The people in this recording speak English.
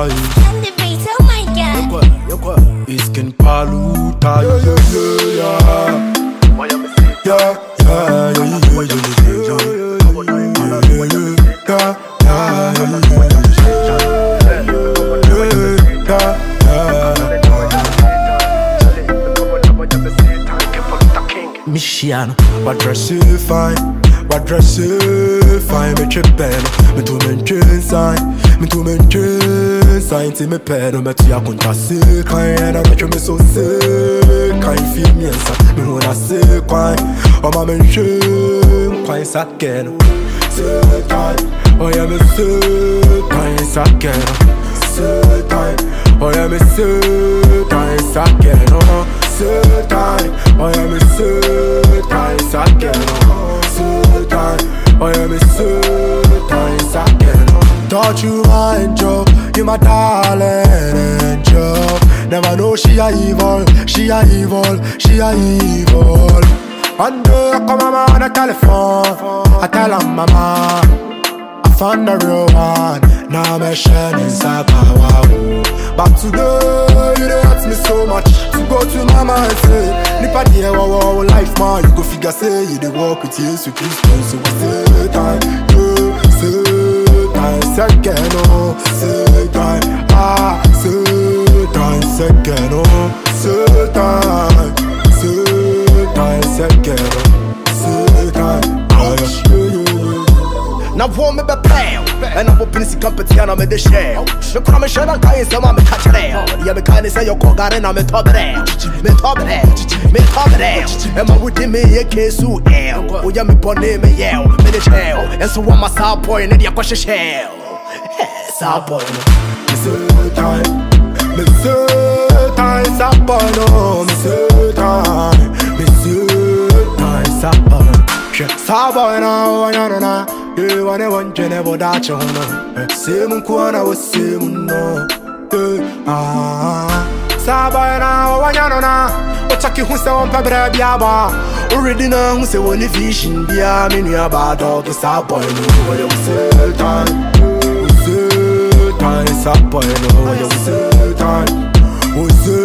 paluta. And the beat, oh my god. Iskin paluta. Michiano, what dress you fine, what dress you fine, me trippin', me to mention sign, see me pedo, me to ya kunta sick, and I bet you me so sick, can't feel me inside, me wanna sick, oh my mention, quite second, sick time, oh yeah me sick, quite second, sick time, oh yeah me sick, quite second, oh. Sick time, oh yeah me sick time, second, sick time, oh yeah me sick time, second. Thought you my angel, you my darling angel. Never know she a evil, she a evil, she a evil. One day I come mama on the telephone, I tell her mama I found the real one, now I'm shining inside power. But today you don't ask me so much. Go to mama and say, Nipa dear, wow, life man. You go figure say, you dey walk with Jesus Christ. So we say time, say time, second, oh, say time, say time, second, oh, say time, second, oh, say time, now warm me be pale, and I'm open to company and I'm in the shell. The crime shut up, I say, I'm a catch it out. Yeah, me kind of say, you're called and I'm a top it out. Me top it out, me top it out. And my would me a case who hell. Oh, yeah, me bonnet me yell, me the shell. And so one my side point in the aqua shell. Side point. Me say time, me say time, side point, oh, me say time, me say time, side point. Side point, oh, na. You wanna want you never that you know. Same corner was same no. Sabay na wanyano na. Ochaki hu se on pebra biaba. Already na hu se woni vision bia me nua ba dog saboy no. You say time. We say time saboy no. You say time. We say